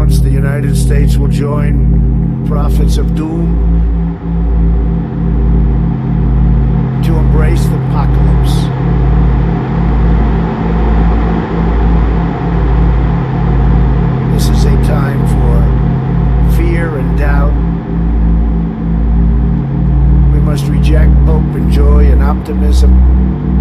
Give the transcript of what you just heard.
announced the United States will join prophets of doom to embrace the apocalypse. This is a time for fear and doubt. We must reject hope and joy and optimism.